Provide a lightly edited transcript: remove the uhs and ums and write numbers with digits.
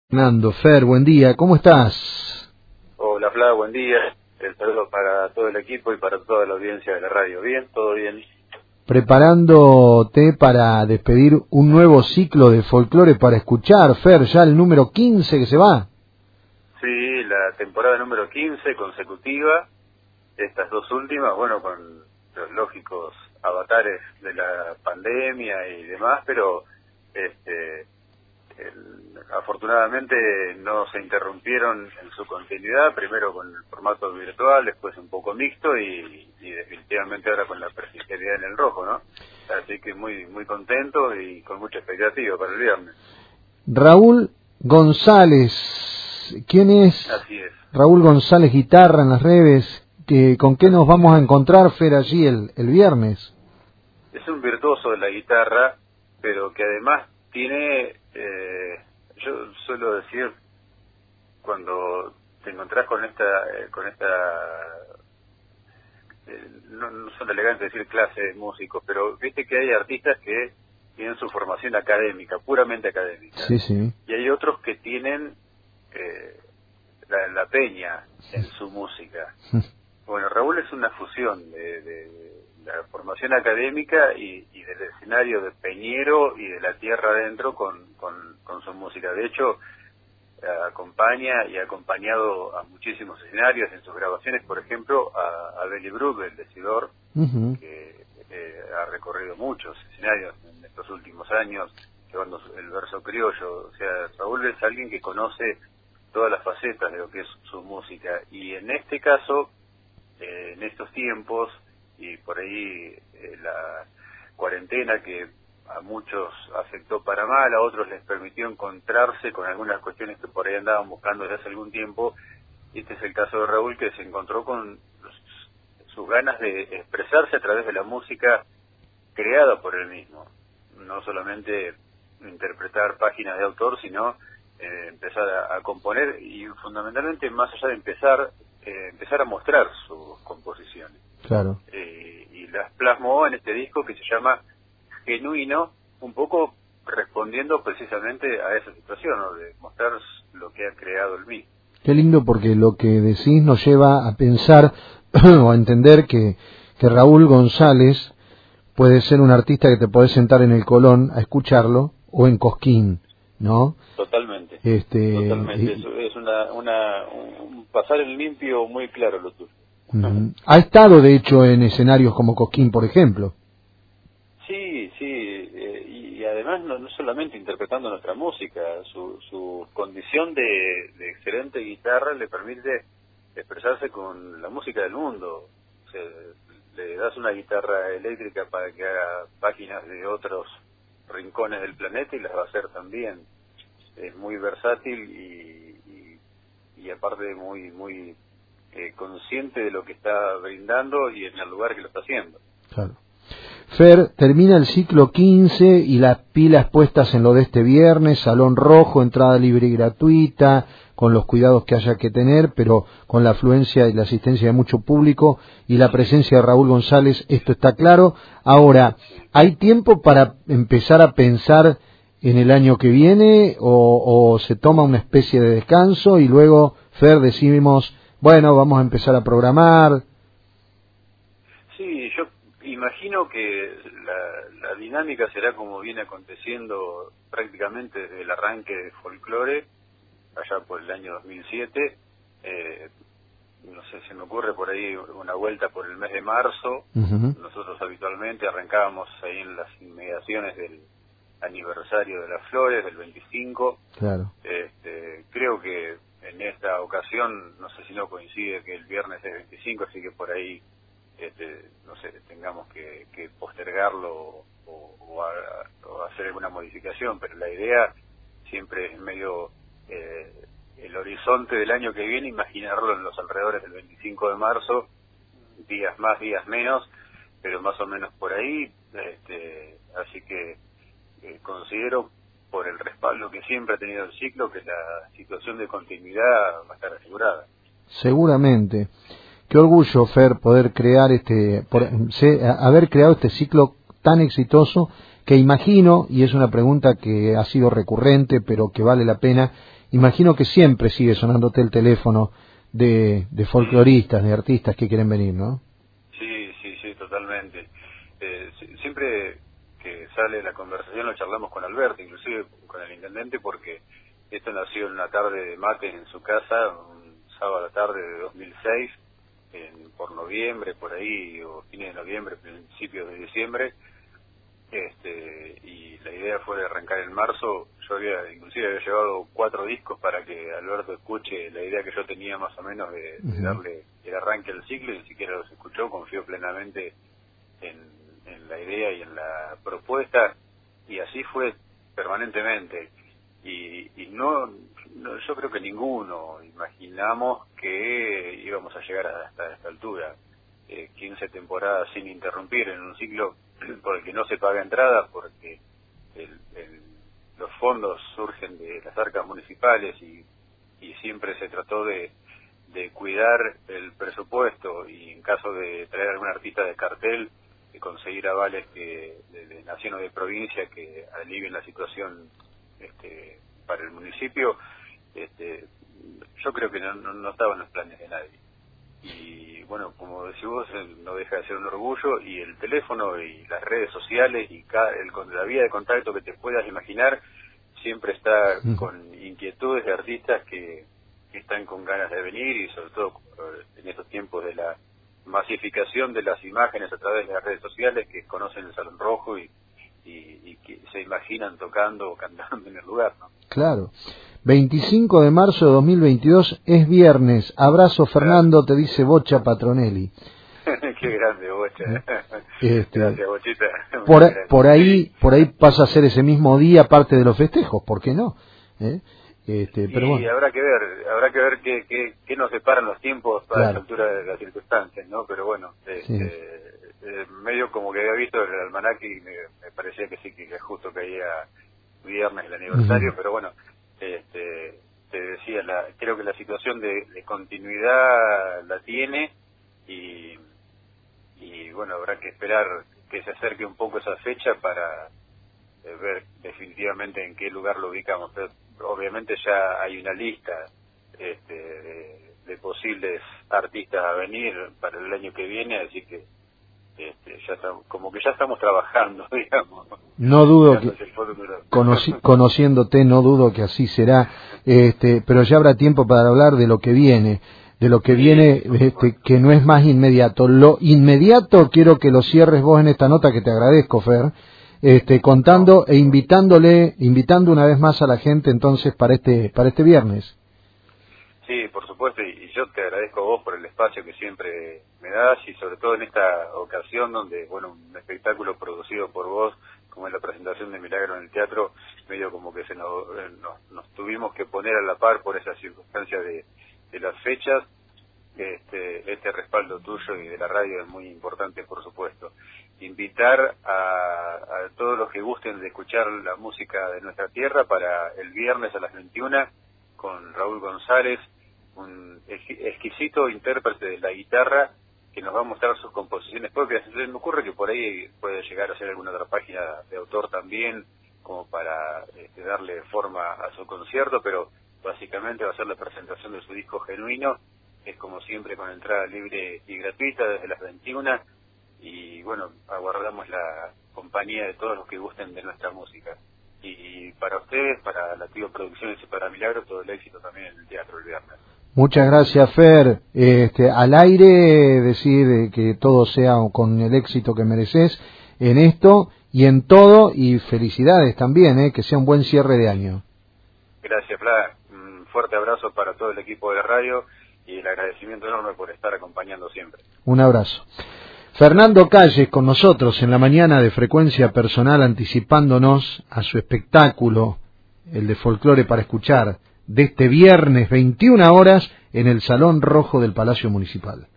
Fernando, Fer, buen día, ¿cómo estás? Hola Fla, buen día. El saludo para todo el equipo y para toda la audiencia de la radio. ¿Bien? ¿Todo bien? Preparándote para despedir un nuevo ciclo de folclore para escuchar, Fer, ya el número 15 que se va. Sí, la temporada número 15 consecutiva, estas dos últimas, bueno, con los lógicos avatares de la pandemia y demás, pero afortunadamente no se interrumpieron en su continuidad, primero con el formato virtual, después un poco mixto y definitivamente ahora con la presencialidad en el rojo, ¿no? Así que muy contento y con mucha expectativa para el viernes. Raúl González, ¿quién es? Así es. Raúl González, guitarra en las redes, ¿con qué nos vamos a encontrar, Fer, allí el viernes? Es un virtuoso de la guitarra, pero que además tiene, yo suelo decir, cuando te encontrás con esta no son elegantes decir clase de músicos, pero viste que hay artistas que tienen su formación académica, puramente académica. Sí, sí. Y hay otros que tienen la peña en su música. Bueno, Raúl es una fusión de la formación académica y del escenario de peñero y de la tierra adentro con su música. De hecho, acompaña y ha acompañado a muchísimos escenarios en sus grabaciones, por ejemplo, a Belly Brook, el decidor, que ha recorrido muchos escenarios en estos últimos años, llevando el verso criollo. O sea, Raúl es alguien que conoce todas las facetas de lo que es su música, y en este caso, en estos tiempos, y por ahí la cuarentena que a muchos afectó para mal, a otros les permitió encontrarse con algunas cuestiones que por ahí andaban buscando desde hace algún tiempo. Este es el caso de Raúl, que se encontró con sus ganas de expresarse a través de la música creada por él mismo. No solamente interpretar páginas de autor, sino empezar a componer y fundamentalmente, más allá de empezar a mostrar sus composiciones. Claro. Y las plasmó en este disco que se llama Genuino, un poco respondiendo precisamente a esa situación, ¿no? De mostrar lo que ha creado el mismo. Qué lindo, porque lo que decís nos lleva a pensar o a entender que Raúl González puede ser un artista que te podés sentar en el Colón a escucharlo, o en Cosquín, ¿no? Totalmente. Totalmente. Es un pasar en limpio muy claro lo tuyo. Ha estado, de hecho, en escenarios como Cosquín, por ejemplo. Sí, y además no solamente interpretando nuestra música, su condición de excelente guitarra le permite expresarse con la música del mundo. O sea, le das una guitarra eléctrica para que haga páginas de otros rincones del planeta y las va a hacer también. Es muy versátil y aparte muy consciente de lo que está brindando y en el lugar que lo está haciendo. Claro. Fer, termina el ciclo 15 y las pilas puestas en lo de este viernes, Salón Rojo, entrada libre y gratuita, con los cuidados que haya que tener, pero con la afluencia y la asistencia de mucho público y la presencia de Raúl González, esto está claro. Ahora, ¿hay tiempo para empezar a pensar en el año que viene o se toma una especie de descanso y luego, Fer, decimos, bueno, vamos a empezar a programar? Sí, yo imagino que la dinámica será como viene aconteciendo prácticamente desde el arranque de Folklore, allá por el año 2007. No sé, se me ocurre por ahí una vuelta por el mes de marzo. Nosotros habitualmente arrancábamos ahí en las inmediaciones del aniversario de las Flores, del 25. Claro. Creo que en esta ocasión, no sé si no coincide que el viernes es 25, así que por ahí no sé, tengamos que postergarlo o hacer alguna modificación, pero la idea siempre es medio el horizonte del año que viene, imaginarlo en los alrededores del 25 de marzo, días más, días menos, pero más o menos por ahí. Así que considero, por el respaldo que siempre ha tenido el ciclo, que la situación de continuidad va a estar asegurada. Seguramente. Qué orgullo, Fer, poder crear haber creado este ciclo tan exitoso, que imagino, y es una pregunta que ha sido recurrente, pero que vale la pena, imagino que siempre sigue sonándote el teléfono de folcloristas, de artistas que quieren venir, ¿no? Sí, totalmente. Siempre que sale la conversación lo charlamos con Alberto, inclusive con el intendente, porque esto nació en una tarde de mate en su casa, un sábado a la tarde de 2006, por noviembre, por ahí, o fines de noviembre, principios de diciembre, y la idea fue de arrancar en marzo. Yo inclusive había llevado 4 discos para que Alberto escuche la idea que yo tenía más o menos de darle el arranque al ciclo, y ni siquiera los escuchó. Confío plenamente en la idea y en la propuesta, y así fue permanentemente. Y no, yo creo que ninguno imaginamos que íbamos a llegar hasta esta altura. 15 temporadas sin interrumpir en un ciclo por el que no se paga entrada, porque los fondos surgen de las arcas municipales, y siempre se trató de cuidar el presupuesto, y en caso de traer algún artista de cartel, de conseguir avales de nación o de provincia que alivien la situación para el municipio. Yo creo que no estaba en los planes de nadie. Y bueno, como decís vos, no deja de ser un orgullo, y el teléfono y las redes sociales y la vía de contacto que te puedas imaginar siempre está con inquietudes de artistas que están con ganas de venir, y sobre todo en estos tiempos de la masificación de las imágenes a través de las redes sociales, que conocen el Salón Rojo y que se imaginan tocando o cantando en el lugar, ¿no? Claro. 25 de marzo de 2022 es viernes. Abrazo, Fernando, te dice Bocha Patronelli. Qué grande, Bocha. Gracias, Bochita. Por ahí pasa a ser ese mismo día parte de los festejos, ¿por qué no? Pero bueno. habrá que ver qué nos separan los tiempos para la altura de las circunstancias, ¿no? Pero bueno, medio como que había visto el almanaque y me parecía que sí, que justo caía viernes el aniversario, pero bueno, te decía, creo que la situación de continuidad la tiene, y bueno, habrá que esperar que se acerque un poco esa fecha para ver definitivamente en qué lugar lo ubicamos. Pero obviamente ya hay una lista de posibles artistas a venir para el año que viene, así que ya estamos trabajando, digamos. No dudo que, conociéndote, no dudo que así será, pero ya habrá tiempo para hablar de lo que viene, que no es más inmediato. Lo inmediato quiero que lo cierres vos en esta nota, que te agradezco, Fer, contando e invitando una vez más a la gente entonces para este viernes. Sí, por supuesto, y yo te agradezco a vos por el espacio que siempre me das, y sobre todo en esta ocasión donde, bueno, un espectáculo producido por vos, como es la presentación de Milagro en el teatro, medio como que nos tuvimos que poner a la par por esa circunstancia de las fechas. Este respaldo tuyo y de la radio es muy importante, por supuesto. Invitar a todos los que gusten de escuchar la música de nuestra tierra para el viernes a las 21 con Raúl González, un exquisito intérprete de la guitarra, que nos va a mostrar sus composiciones propias. Se me ocurre que por ahí puede llegar a ser alguna otra página de autor también, como para darle forma a su concierto, pero básicamente va a ser la presentación de su disco Genuino, que es como siempre con entrada libre y gratuita desde las 21, y bueno, aguardamos la compañía de todos los que gusten de nuestra música. Y para ustedes, para Latido Producciones y para Milagro, todo el éxito también en el teatro el viernes. Muchas gracias, Fer. Al aire decir que todo sea con el éxito que mereces en esto y en todo, y felicidades también, que sea un buen cierre de año. Gracias, Fla. Un fuerte abrazo para todo el equipo de la radio y el agradecimiento enorme por estar acompañando siempre. Un abrazo. Fernando Calles con nosotros en la mañana de Frecuencia Personal, anticipándonos a su espectáculo, el de Folclore para Escuchar, de este viernes 21 horas en el Salón Rojo del Palacio Municipal.